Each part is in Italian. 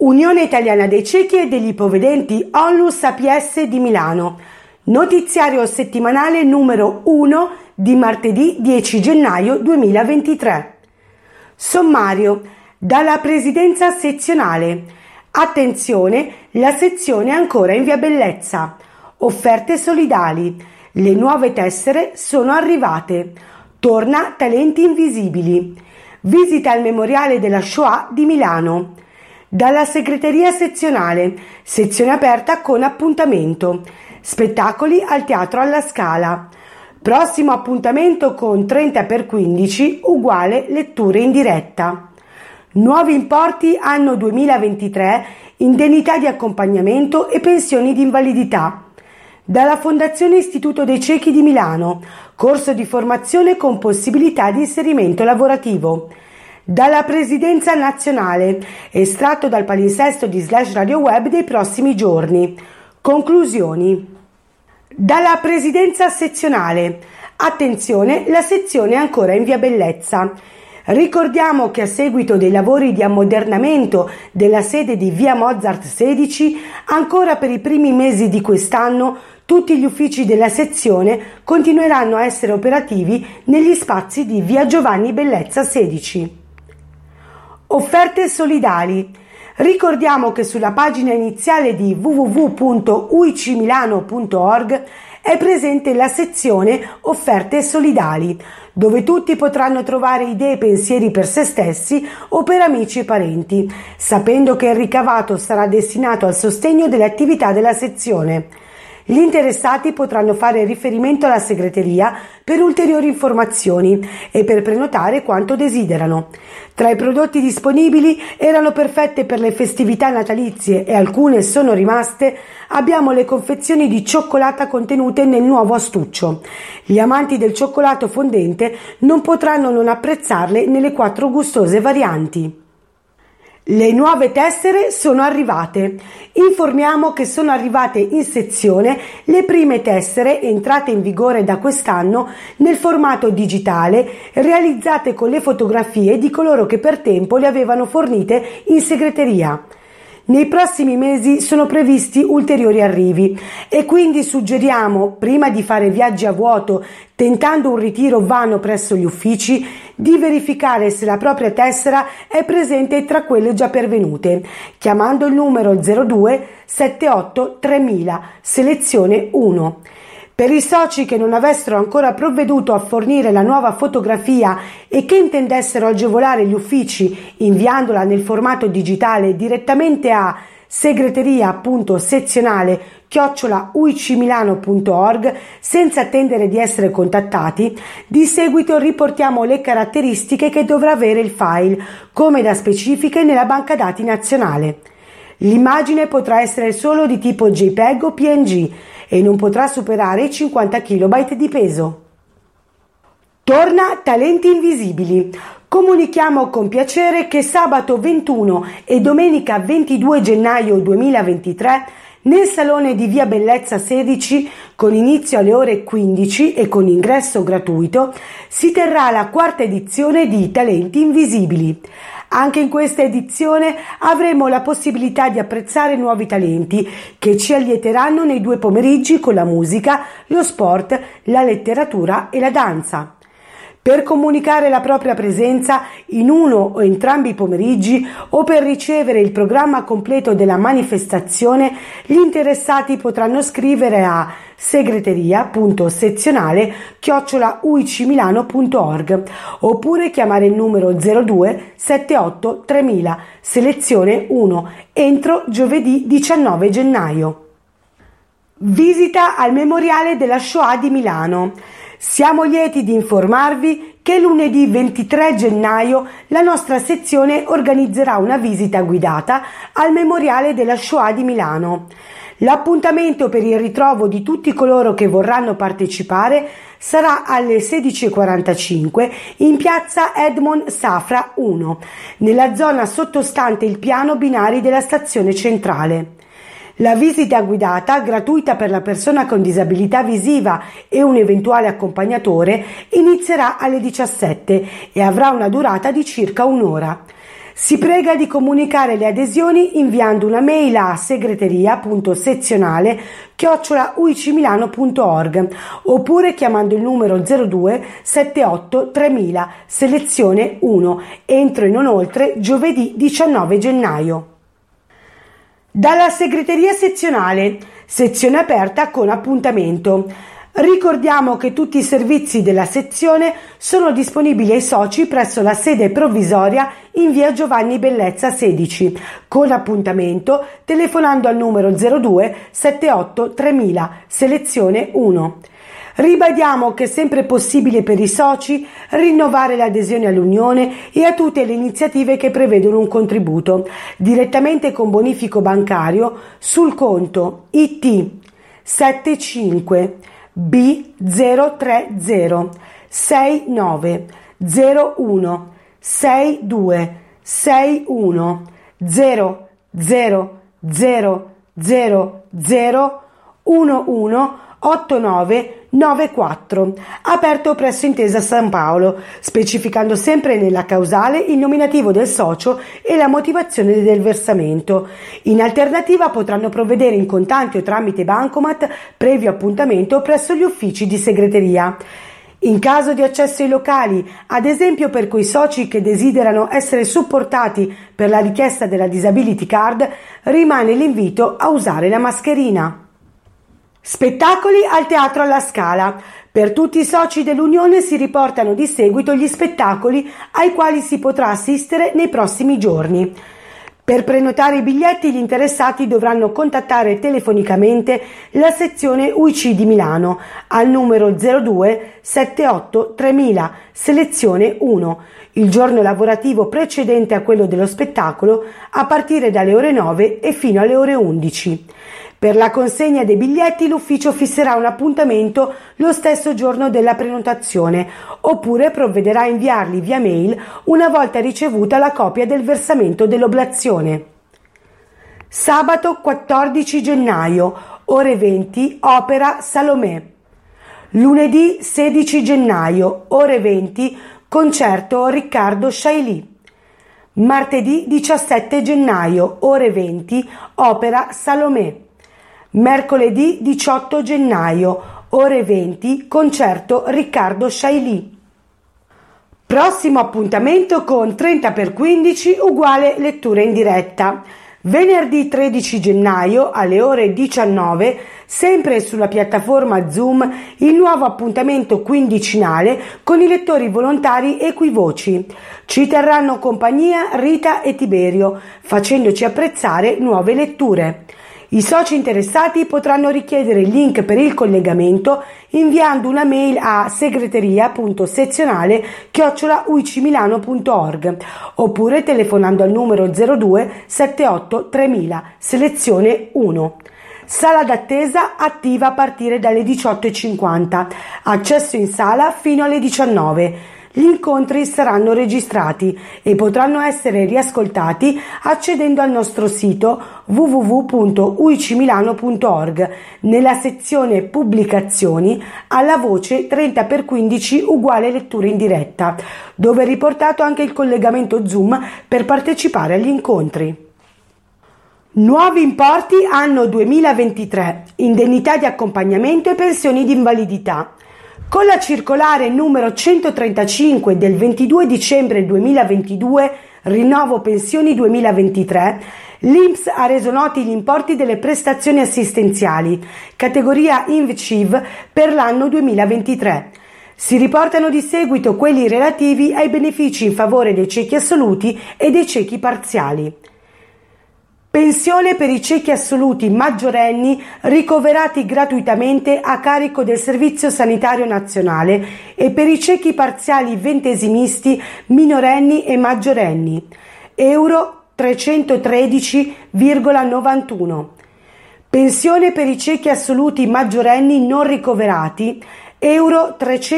Unione Italiana dei Ciechi e degli Ipovedenti Onlus APS di Milano. Notiziario settimanale numero 1 di martedì 10 gennaio 2023. Sommario. Dalla Presidenza Sezionale. Attenzione, la sezione è ancora in via Bellezza. Offerte solidali. Le nuove tessere sono arrivate. Torna Talenti Invisibili. Visita al Memoriale della Shoah di Milano. Dalla Segreteria Sezionale, sezione aperta con appuntamento. Spettacoli al Teatro alla Scala. Prossimo appuntamento con 30x15 uguale letture in diretta. Nuovi importi anno 2023, indennità di accompagnamento e pensioni di invalidità. Dalla Fondazione Istituto dei Ciechi di Milano, corso di formazione con possibilità di inserimento lavorativo. Dalla Presidenza Nazionale, estratto dal palinsesto di /radio web dei prossimi giorni. Conclusioni. Dalla Presidenza Sezionale. Attenzione, la sezione è ancora in via Bellezza. Ricordiamo che a seguito dei lavori di ammodernamento della sede di via Mozart 16, ancora per i primi mesi di quest'anno, tutti gli uffici della sezione continueranno a essere operativi negli spazi di via Giovanni Bellezza 16. Offerte solidali. Ricordiamo che sulla pagina iniziale di www.uicimilano.org è presente la sezione Offerte solidali, dove tutti potranno trovare idee e pensieri per se stessi o per amici e parenti, sapendo che il ricavato sarà destinato al sostegno delle attività della sezione. Gli interessati potranno fare riferimento alla segreteria per ulteriori informazioni e per prenotare quanto desiderano. Tra i prodotti disponibili erano perfette per le festività natalizie e alcune sono rimaste. Abbiamo le confezioni di cioccolata contenute nel nuovo astuccio. Gli amanti del cioccolato fondente non potranno non apprezzarle nelle 4 gustose varianti. Le nuove tessere sono arrivate. Informiamo che sono arrivate in sezione le prime tessere entrate in vigore da quest'anno nel formato digitale, realizzate con le fotografie di coloro che per tempo le avevano fornite in segreteria. Nei prossimi mesi sono previsti ulteriori arrivi e quindi suggeriamo, prima di fare viaggi a vuoto tentando un ritiro vano presso gli uffici, di verificare se la propria tessera è presente tra quelle già pervenute, chiamando il numero 02 78 3000, selezione 1. Per i soci che non avessero ancora provveduto a fornire la nuova fotografia e che intendessero agevolare gli uffici inviandola nel formato digitale direttamente a segreteria.sezionale@uicimilano.org senza attendere di essere contattati, di seguito riportiamo le caratteristiche che dovrà avere il file, come da specifiche nella banca dati nazionale. L'immagine potrà essere solo di tipo JPEG o PNG e non potrà superare i 50 KB di peso. Torna Talenti Invisibili. Comunichiamo con piacere che sabato 21 e domenica 22 gennaio 2023 nel salone di via Bellezza 16, con inizio alle ore 15 e con ingresso gratuito, si terrà la 4ª edizione di Talenti Invisibili. Anche in questa edizione avremo la possibilità di apprezzare nuovi talenti che ci allieteranno nei 2 pomeriggi con la musica, lo sport, la letteratura e la danza. Per comunicare la propria presenza in uno o entrambi i pomeriggi o per ricevere il programma completo della manifestazione, gli interessati potranno scrivere a segreteria.sezionale@uicimilano.org oppure chiamare il numero 02 78 3000, selezione 1, entro giovedì 19 gennaio. Visita al Memoriale della Shoah di Milano. Siamo lieti di informarvi che lunedì 23 gennaio la nostra sezione organizzerà una visita guidata al Memoriale della Shoah di Milano. L'appuntamento per il ritrovo di tutti coloro che vorranno partecipare sarà alle 16:45 in piazza Edmond Safra 1, nella zona sottostante il piano binari della stazione centrale. La visita guidata, gratuita per la persona con disabilità visiva e un eventuale accompagnatore, inizierà alle 17 e avrà una durata di circa un'ora. Si prega di comunicare le adesioni inviando una mail a segreteria.sezionale@uicimilano.org oppure chiamando il numero 02 78 3000 selezione 1 entro e non oltre giovedì 19 gennaio. Dalla segreteria sezionale, sezione aperta con appuntamento. Ricordiamo che tutti i servizi della sezione sono disponibili ai soci presso la sede provvisoria in via Giovanni Bellezza 16, con appuntamento telefonando al numero 02 78 3000 selezione 1. Ribadiamo che è sempre possibile per i soci rinnovare l'adesione all'Unione e a tutte le iniziative che prevedono un contributo, direttamente con bonifico bancario sul conto IT 75 B030 69 01 62 61 000 11 89 94, aperto presso Intesa San Paolo, specificando sempre nella causale il nominativo del socio e la motivazione del versamento. In alternativa potranno provvedere in contanti o tramite bancomat previo appuntamento presso gli uffici di segreteria. In caso di accesso ai locali, ad esempio per quei soci che desiderano essere supportati per la richiesta della disability card, rimane l'invito a usare la mascherina. Spettacoli al Teatro alla Scala. Per tutti i soci dell'Unione si riportano di seguito gli spettacoli ai quali si potrà assistere nei prossimi giorni. Per prenotare i biglietti gli interessati dovranno contattare telefonicamente la sezione UIC di Milano al numero 02 78 3000 selezione 1 il giorno lavorativo precedente a quello dello spettacolo a partire dalle ore 9 e fino alle ore 11. Per la consegna dei biglietti l'ufficio fisserà un appuntamento lo stesso giorno della prenotazione oppure provvederà a inviarli via mail una volta ricevuta la copia del versamento dell'oblazione. Sabato 14 gennaio, ore 20, Opera Salomè. Lunedì 16 gennaio, ore 20, concerto Riccardo Sciailly. Martedì 17 gennaio, ore 20, Opera Salomè. Mercoledì 18 gennaio, ore 20, concerto Riccardo Sciailly. Prossimo appuntamento con 30x15 uguale lettura in diretta. Venerdì 13 gennaio alle ore 19, sempre sulla piattaforma Zoom, il nuovo appuntamento quindicinale con i lettori volontari equivoci. Ci terranno compagnia Rita e Tiberio, facendoci apprezzare nuove letture. I soci interessati potranno richiedere il link per il collegamento inviando una mail a segreteria.sezionale@uicimilano.org oppure telefonando al numero 02 78 3000 selezione 1. Sala d'attesa attiva a partire dalle 18:50. Accesso in sala fino alle 19. Gli incontri saranno registrati e potranno essere riascoltati accedendo al nostro sito www.uicimilano.org nella sezione pubblicazioni alla voce 30x15 uguale lettura in diretta, dove è riportato anche il collegamento Zoom per partecipare agli incontri. Nuovi importi anno 2023, indennità di accompagnamento e pensioni di invalidità. Con la circolare numero 135 del 22 dicembre 2022, rinnovo pensioni 2023, l'INPS ha reso noti gli importi delle prestazioni assistenziali, categoria INVCIV per l'anno 2023. Si riportano di seguito quelli relativi ai benefici in favore dei ciechi assoluti e dei ciechi parziali. Pensione per i ciechi assoluti maggiorenni ricoverati gratuitamente a carico del Servizio Sanitario Nazionale e per i ciechi parziali ventesimisti minorenni e maggiorenni, euro 313,91. Pensione per i ciechi assoluti maggiorenni non ricoverati, euro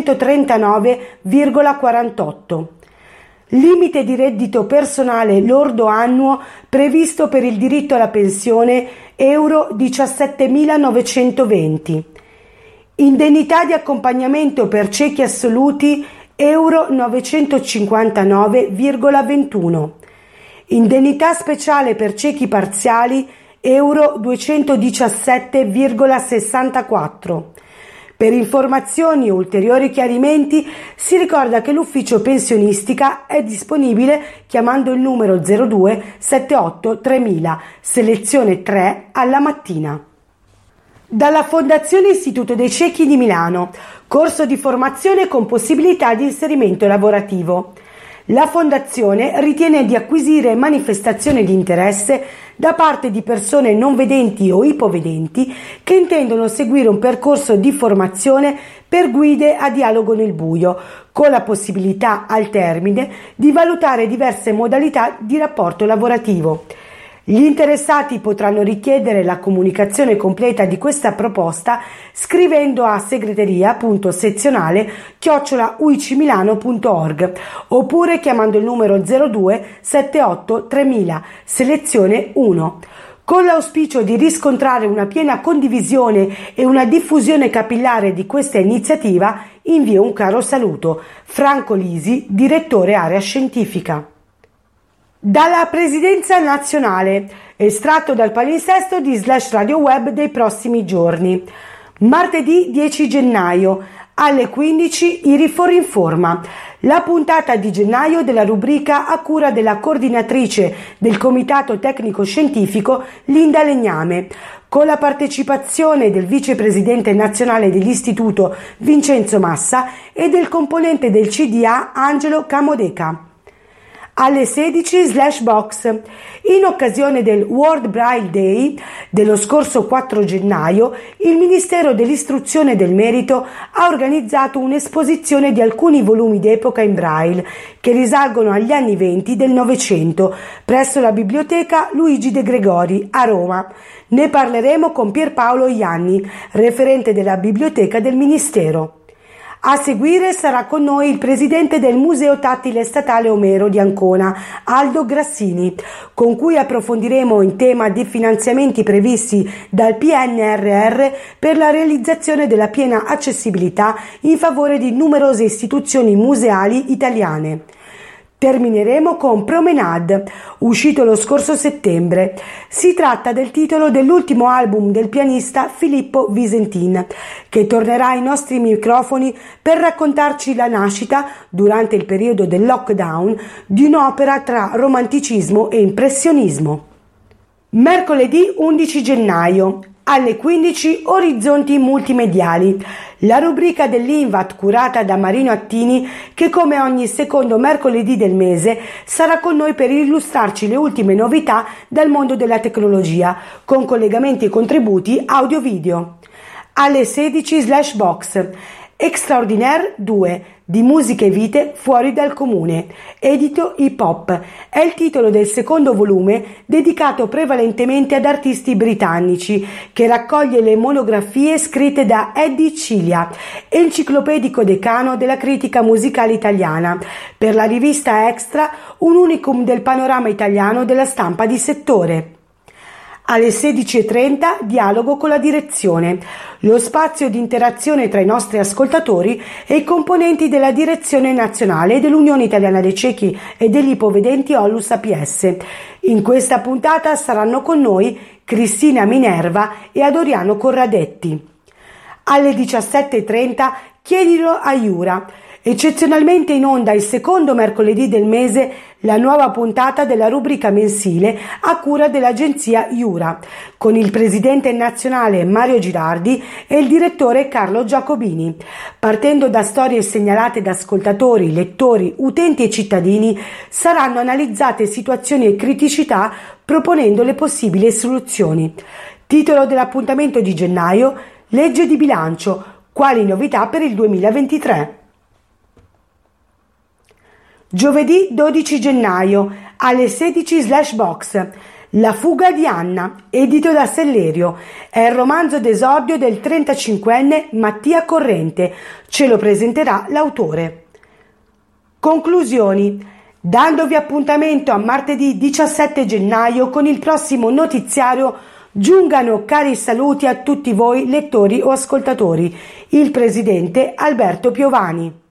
339,48. Limite di reddito personale lordo annuo previsto per il diritto alla pensione euro 17.920. Indennità di accompagnamento per ciechi assoluti euro 959,21. Indennità speciale per ciechi parziali euro 217,64. Per informazioni o ulteriori chiarimenti si ricorda che l'ufficio pensionistica è disponibile chiamando il numero 02 78 3000, selezione 3 alla mattina. Dalla Fondazione Istituto dei Ciechi di Milano, corso di formazione con possibilità di inserimento lavorativo. La Fondazione ritiene di acquisire manifestazione di interesse da parte di persone non vedenti o ipovedenti che intendono seguire un percorso di formazione per guide a dialogo nel buio, con la possibilità al termine di valutare diverse modalità di rapporto lavorativo. Gli interessati potranno richiedere la comunicazione completa di questa proposta scrivendo a segreteria.sezionale@uicimilano.org oppure chiamando il numero 02 78 3000, selezione 1. Con l'auspicio di riscontrare una piena condivisione e una diffusione capillare di questa iniziativa, invio un caro saluto. Franco Lisi, direttore area scientifica. Dalla Presidenza nazionale, estratto dal palinsesto di /radio web dei prossimi giorni. Martedì 10 gennaio alle 15 IRIFOR informa. La puntata di gennaio della rubrica a cura della coordinatrice del Comitato Tecnico Scientifico Linda Legname, con la partecipazione del vicepresidente nazionale dell'Istituto Vincenzo Massa e del componente del CDA Angelo Camodeca. Alle 16/box. In occasione del World Braille Day dello scorso 4 gennaio, il Ministero dell'Istruzione e del Merito ha organizzato un'esposizione di alcuni volumi d'epoca in Braille che risalgono agli anni 20 del Novecento presso la Biblioteca Luigi De Gregori a Roma. Ne parleremo con Pierpaolo Ianni, referente della Biblioteca del Ministero. A seguire sarà con noi il presidente del Museo Tattile Statale Omero di Ancona, Aldo Grassini, con cui approfondiremo in tema di finanziamenti previsti dal PNRR per la realizzazione della piena accessibilità in favore di numerose istituzioni museali italiane. Termineremo con Promenade, uscito lo scorso settembre. Si tratta del titolo dell'ultimo album del pianista Filippo Visentin, che tornerà ai nostri microfoni per raccontarci la nascita, durante il periodo del lockdown, di un'opera tra romanticismo e impressionismo. Mercoledì 11 gennaio. Alle 15 Orizzonti Multimediali, la rubrica dell'Invat curata da Marino Attini che come ogni secondo mercoledì del mese sarà con noi per illustrarci le ultime novità dal mondo della tecnologia con collegamenti e contributi audio-video. Alle 16/box. Extraordinaire 2 di Musiche e Vite fuori dal comune, edito hip hop, è il titolo del secondo volume dedicato prevalentemente ad artisti britannici, che raccoglie le monografie scritte da Eddie Cilia, enciclopedico decano della critica musicale italiana, per la rivista Extra, un unicum del panorama italiano della stampa di settore. Alle 16:30 dialogo con la direzione, lo spazio di interazione tra i nostri ascoltatori e i componenti della direzione nazionale dell'Unione Italiana dei Ciechi e degli Ipovedenti Onlus APS. In questa puntata saranno con noi Cristina Minerva e Adoriano Corradetti. Alle 17:30 chiedilo a Iura. Eccezionalmente in onda il secondo mercoledì del mese la nuova puntata della rubrica mensile a cura dell'agenzia Iura, con il presidente nazionale Mario Girardi e il direttore Carlo Giacobini. Partendo da storie segnalate da ascoltatori, lettori, utenti e cittadini, saranno analizzate situazioni e criticità proponendo le possibili soluzioni. Titolo dell'appuntamento di gennaio: Legge di bilancio. Quali novità per il 2023? Giovedì 12 gennaio alle 16/box. La fuga di Anna, edito da Sellerio, è il romanzo d'esordio del 35enne Mattia Corrente. Ce lo presenterà l'autore. Conclusioni. Dandovi appuntamento a martedì 17 gennaio con il prossimo notiziario, giungano cari saluti a tutti voi lettori o ascoltatori. Il presidente Alberto Piovani.